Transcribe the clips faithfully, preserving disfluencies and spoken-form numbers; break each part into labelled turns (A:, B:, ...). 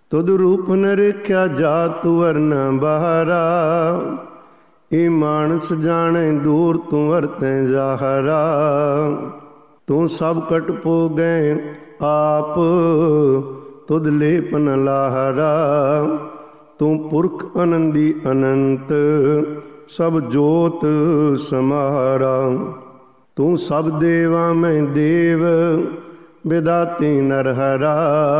A: ਤੁਧ ਰੂਪ ਨ ਰੇਖਿਆ ਜਾਤ ਵਰਨ ਬਾਹਰਾ, ਇਹ ਮਾਨਸ ਜਾਣੇ ਦੂਰ ਤੂੰ ਵਰਤੈ ਜ਼ਾਹਰਾ। ਤੂੰ ਸਭ ਕਟ ਪੋ ਗਏ ਆਪ, ਤੁਧ ਲੇਪ ਨ ਲਾਹਰਾ। ਤੂੰ ਪੁਰਖ ਅਨੰਦੀ ਅਨੰਤ, ਸਭ ਜੋਤ ਸਮਾਰਾ। ਤੂੰ ਸਭ ਦੇਵਾ ਮੈਂ ਦੇਵ, ਵਿਦਾਤੀ ਨਰਹਰਾ।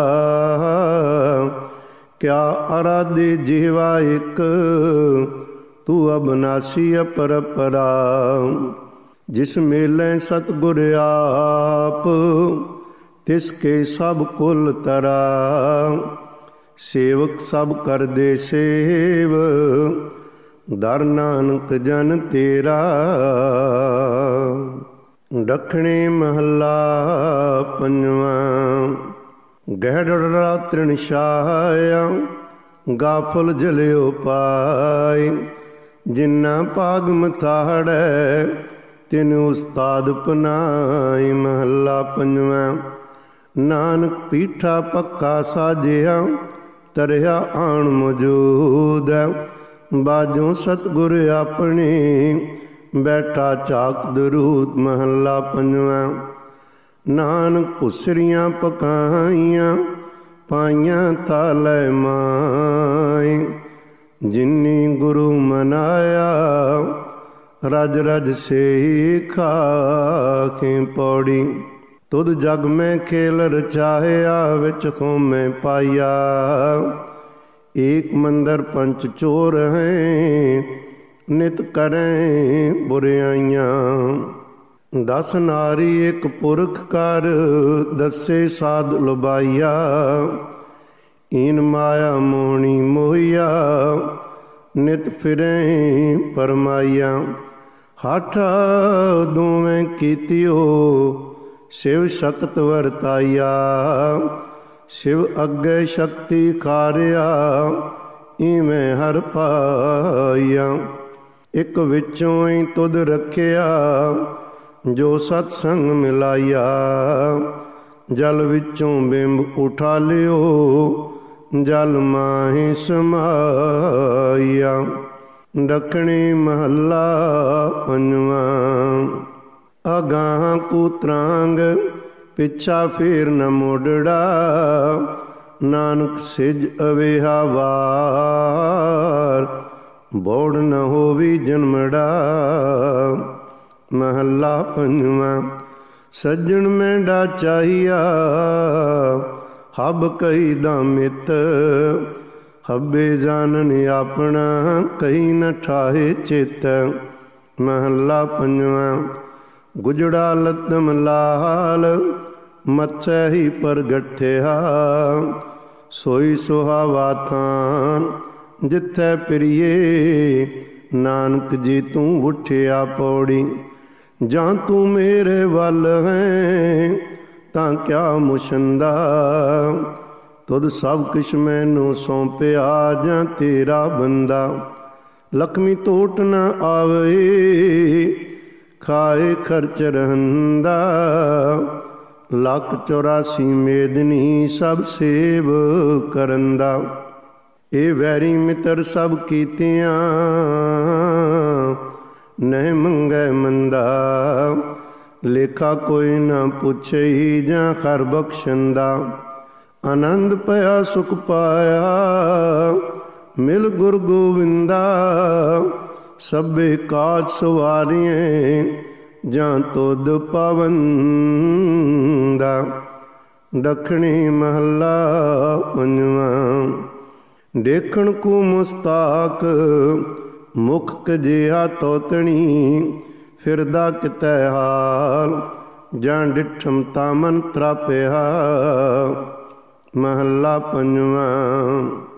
A: ਕਿਆ ਅਰਾਧੇ ਜੀਵਾ ਇੱਕ, ਤੂੰ ਅਬਨਾਸੀ ਅਪਰਪਰਾ। ਜਿਸ ਮੇਲੇ ਸਤਿਗੁਰ ਆਪ, ਤਿਸ ਕੇ ਸਭ ਕੁਲ ਤਰਾ। ਸੇਵਕ ਸਭ ਕਰਦੇ ਸੇਵ, ਦਰ ਨਾਨਕ ਜਨ ਤੇਰਾ। ਦੱਖਣੀ ਮਹੱਲਾ ਪੰਜਵਾਂ। ਗਹਿੜੜਾ ਤ੍ਰਿਣ ਛਾਇਆ, ਗਾਫਲ ਜਲਿਓ ਪਾਈ। ਜਿਨਾ ਭਾਗ ਮਥਾੜੈ, ਤਿਨ ਉਸਤਾਦ ਪਨਾਈ। ਮਹੱਲਾ ਪੰਜਵਾਂ। ਨਾਨਕ ਪੀਠਾ ਪੱਕਾ ਸਾਜਿਆ, ਤਰਿਆ ਆਣ ਮੌਜੂਦ। ਬਾਝੋਂ ਸਤਿਗੁਰ ਆਪਣੇ, ਬੈਠਾ ਚਾਕ ਦਰੂਦ। ਮਹੱਲਾ ਪੰਜਵਾਂ। ਨਾਨਕ ਉਸਰੀਆਂ ਪਕਾਈਆਂ, ਪਾਈਆਂ ਥਾਲੈ ਮਾਈ। ਜਿਨੀ ਗੁਰੂ ਮਨਾਇਆ, ਰਜ ਰਜ ਸੇ ਖਾਕੇ ਪੌੜੀ। ਤੁਧ ਜਗ ਮੈਂ ਖੇਲ ਰਚਾਇਆ, ਵਿੱਚ ਹੋਮੈ ਪਾਇਆ। ਏਕ ਮੰਦਰ ਪੰਚ ਚੋਰ ਹੈ, ਨਿਤ ਕਰੈ ਬੁਰਿਆਈਆਂ। ਦਸ ਨਾਰੀ ਇੱਕ ਪੁਰਖ ਕਰ, ਦਸੇ ਸਾਧ ਲੁਬਾਈਆ। ਈਨ ਮਾਇਆ ਮੋਹਣੀ ਮੋਹੀਆ, ਨਿਤ ਫਿਰੈ ਪਰਮਾਈਆ। ਹਠ ਦੋਵੇਂ ਕੀਤਿਓ, ਸ਼ਿਵ ਸ਼ਕਤ ਵਰਤਾਈਆ। ਸ਼ਿਵ ਅੱਗੇ ਸ਼ਕਤੀ ਖਾਰਿਆ, ਇਵੇਂ ਹਰ ਪਾਈਆ। ਇੱਕ ਵਿੱਚੋਂ ਹੀ ਤੁਧ ਰੱਖਿਆ, ਜੋ ਸਤ ਸੰਗ ਮਿਲਾਈਆ। ਜਲ ਵਿੱਚੋਂ ਬਿੰਬ ਉਠਾ ਲਿਓ, ਜਲ ਮਾਹੀ ਸਮਾਈਆ। ਦੱਖਣੀ ਮਹੱਲਾ ਪੰਜਵਾਂ। ਅਗਾਹਾਂ ਕੂਤਰਾਂਗ, ਪਿੱਛਾ ਫੇਰ ਨ ਮੋੜੜਾ। ਨਾਨਕ ਸਿਜ ਅਵੇਹਾ ਵਾਰ, ਬੋੜ ਨ ਹੋਵੀ ਜਨਮੜਾ। ਮਹੱਲਾ ਪੰਜਵਾਂ। ਸੱਜਣ ਮੈਂਡਾ ਚਾਹੀਆ, ਹਬ ਕਈ ਦਾ ਮਿੱਤ। ਹੱਬੇ ਜਾਣਨ ਆਪਣਾ, ਕਈ ਨ ਠਾਹੇ ਚਿੱਤ। ਮਹੱਲਾ ਪੰਜਵਾਂ। ਗੁਜੜਾ ਲੱਦਮ ਲਾਲ, ਮੱਥੈ ਹੀ ਪ੍ਰਗਟਿਆ। ਸੋਈ ਸੁਹਾਵਾ ਥਾਨ, ਜਿੱਥੈ ਪ੍ਰਿਏ। ਨਾਨਕ ਜੀ ਤੂੰ ਉੱਠਿਆ ਪੌੜੀ। ਜਾਂ ਤੂੰ ਮੇਰੇ ਵੱਲ ਹੈ, ਤਾਂ ਕਿਆ ਮੁਸ਼ੰਦਾ। ਤੁਧ ਸਭ ਕਿਛ ਮੈਨੂੰ ਸੌਂਪਿਆ, ਜਾਂ ਤੇਰਾ ਬੰਦਾ। ਲਖਮੀ ਟੋਟ ਨ ਆਵੇ, ਖਾਏ ਖਰਚ ਰਹਿੰਦਾ। ਲੱਖ ਚੌਰਾਸੀ ਮੇਦਨੀ, ਸਭ ਸੇਵ ਕਰੰਦਾ। ਇਹ ਵੈਰੀ ਮਿੱਤਰ ਸਭ ਕੀਤਿਆਂ, ਨਹੀਂ ਮੰਗੈ ਮੰਦਾ। ਲੇਖਾ ਕੋਈ ਨਾ ਪੁੱਛਈ, ਜਾਂ ਖਰ ਬਖਸ਼ੰਦਾ। ਆਨੰਦ ਪਿਆ ਸੁਖ ਪਾਇਆ, ਮਿਲ ਗੁਰ ਗੋਵਿੰਦਾ। ਸਭੇ ਕਾਜ ਸਵਾਰੀਐ, ਜਾਂ ਤੁਧ ਪਾਵੰਦਾ। ਦੱਖਣੀ ਮਹੱਲਾ ਪੰਜਵਾਂ। ਦੇਖਣ ਕੂ ਮੁਸਤਾਕ, ਮੁਖ ਕਜਿਹਾ ਤੋਤਣੀ। ਫਿਰਦਾ ਕਿਤੈ ਹਾਲ, ਜਾਂ ਡਿਠਮ ਤਾਂ ਮਨ ਤਰਾਪਿਆ। ਮਹੱਲਾ ਪੰਜਵਾਂ।